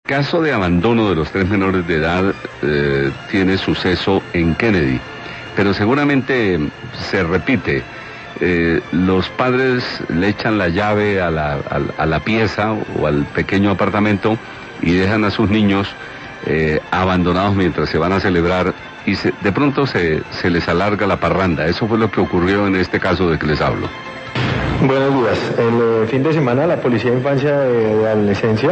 Caso de abandono de los 3 menores de edad tiene suceso en Kennedy, pero seguramente se repite. Los padres le echan la llave a la pieza o al pequeño apartamento y dejan a sus niños abandonados mientras se van a celebrar y de pronto se les alarga la parranda. Eso fue lo que ocurrió en este caso de que les hablo. Buenos días. El fin de semana la Policía de Infancia y Adolescencia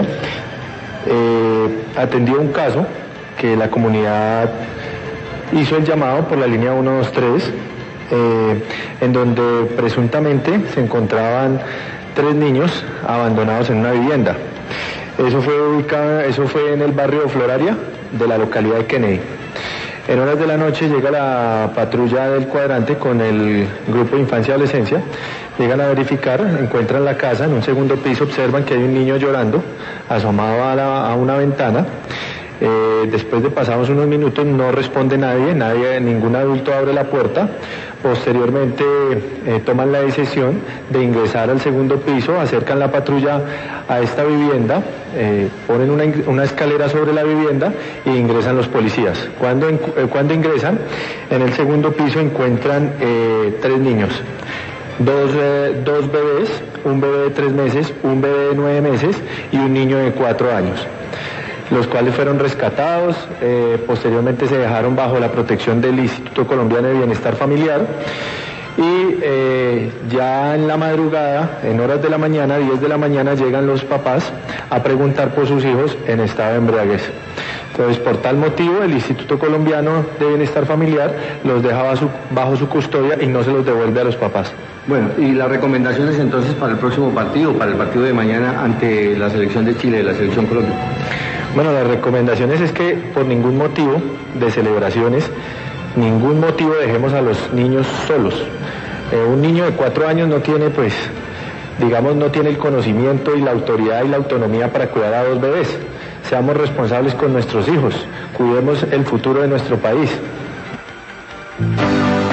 atendió un caso que la comunidad hizo el llamado por la línea 123, en donde presuntamente se encontraban 3 niños abandonados en una vivienda. Eso fue en el barrio Floraria de la localidad de Kennedy. En horas de la noche llega la patrulla del cuadrante con el grupo de infancia y adolescencia, llegan a verificar, encuentran la casa en un segundo piso, observan que hay un niño llorando, asomado a una ventana. Después de pasados unos minutos no responde nadie, ningún adulto abre la puerta. Posteriormente toman la decisión de ingresar al segundo piso, acercan la patrulla a esta vivienda, ponen una escalera sobre la vivienda e ingresan los policías. Cuando ingresan, en el segundo piso encuentran 3 niños. Dos bebés, un bebé de 3 meses, un bebé de 9 meses y un niño de 4 años, los cuales fueron rescatados. Posteriormente se dejaron bajo la protección del Instituto Colombiano de Bienestar Familiar y ya en la madrugada, en horas de la mañana, 10 de la mañana, llegan los papás a preguntar por sus hijos en estado de embriaguez. Entonces, por tal motivo, el Instituto Colombiano de Bienestar Familiar los deja bajo su custodia y no se los devuelve a los papás. Bueno, y las recomendaciones entonces para el próximo partido, para el partido de mañana ante la selección de Chile, la selección Colombia. Bueno, las recomendaciones es que por ningún motivo de celebraciones, ningún motivo dejemos a los niños solos. Un niño de 4 años no tiene, no tiene el conocimiento y la autoridad y la autonomía para cuidar a 2 bebés. Seamos responsables con nuestros hijos, cuidemos el futuro de nuestro país.